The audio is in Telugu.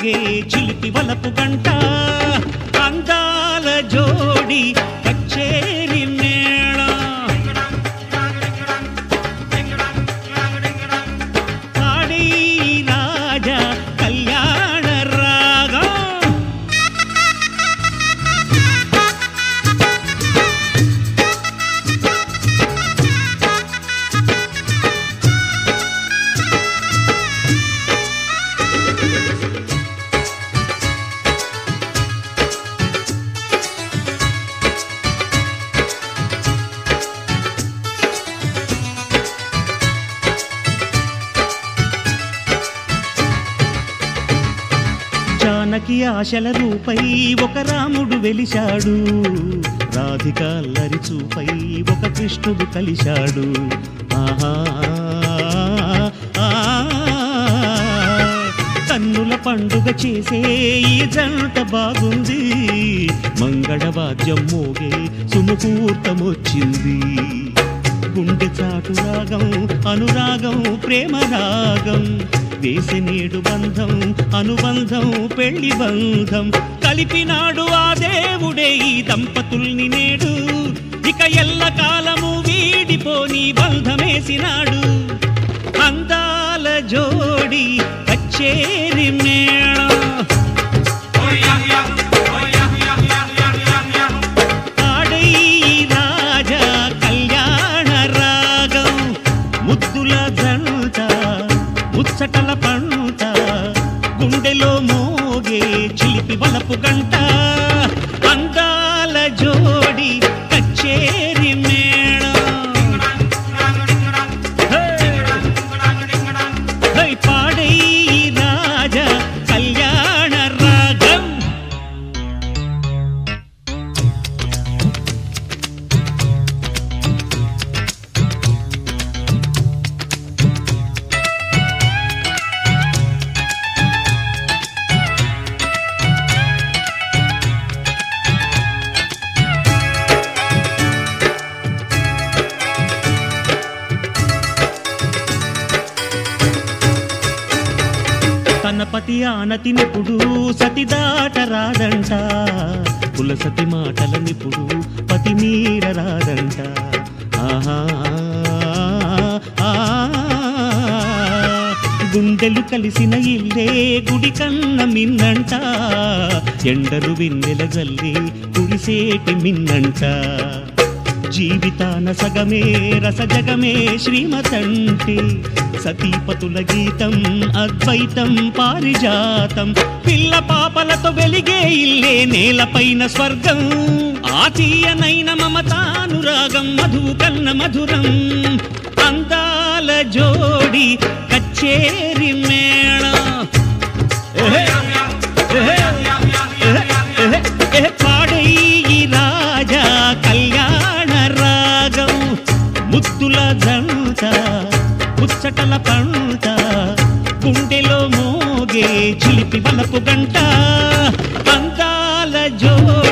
మోగే చిలిపి వలపు గంట అందాల జోడి కచ్చేరి మేళ పాడి రాజా కళ్యాణ రాగం జానకి ఆశల రూపై ఒక రాముడు వెలిశాడు రాధిక అల్లరి చూపై ఒక కృష్ణుడు కలిశాడు ఆహా కన్నుల పండుగ చేసే ఈ జంట బాగుంది మంగళవాద్యం మోగే సుముహూర్తమొచ్చింది గుండె చాటు రాగం అనురాగం ప్రేమ రాగం వేసి నేడు బంధం అనుబంధం పెళ్లి బంధం కలిపినాడు ఆ దేవుడే ఈ దంపతుల్ని నేడు ఇక ఎల్ల కాలము వీడిపోని బంధమేసినాడు అందాల జోడి కచ్చేరి మేళ ఆడై రాజా కళ్యాణ రాగం ముద్దుల జంట ముచ్చటల పంట గుండెలో మోగే చిలిపి వలపు గంట అందాల జోడి కచ్చేరి మేళ పాడై రాజా కళ్యాణ రాగం తనపతి ఆనతి నిపుడు సతి దాట రాదంట కులసతి మాటల నిపుడు పతి మీర రాదంట ఆహా గుండెలు కలిసిన ఇల్లే గుడి కన్న మిన్నంట ఎండలు విన్నెల జల్లి కురిసేటి మిన్నంట జీవితాన సగమే రసజగమే శ్రీమతంటే సతీపతుల గీతం అద్వైతం పారిజాతం పిల్ల పాపలతో వెలిగే ఇల్లే నేలపైన స్వర్గం ఆతీయనైన మమతానురాగం మధువు కన్న మధురం అందాల జోడి కచ్చేరి మేళ పాడై రాజా కళ్యాణ రాగం ముద్దుల జంట ముచ్చటల పంట గుండెలో మోగే చిలిపి వలపు గంట అందాల జో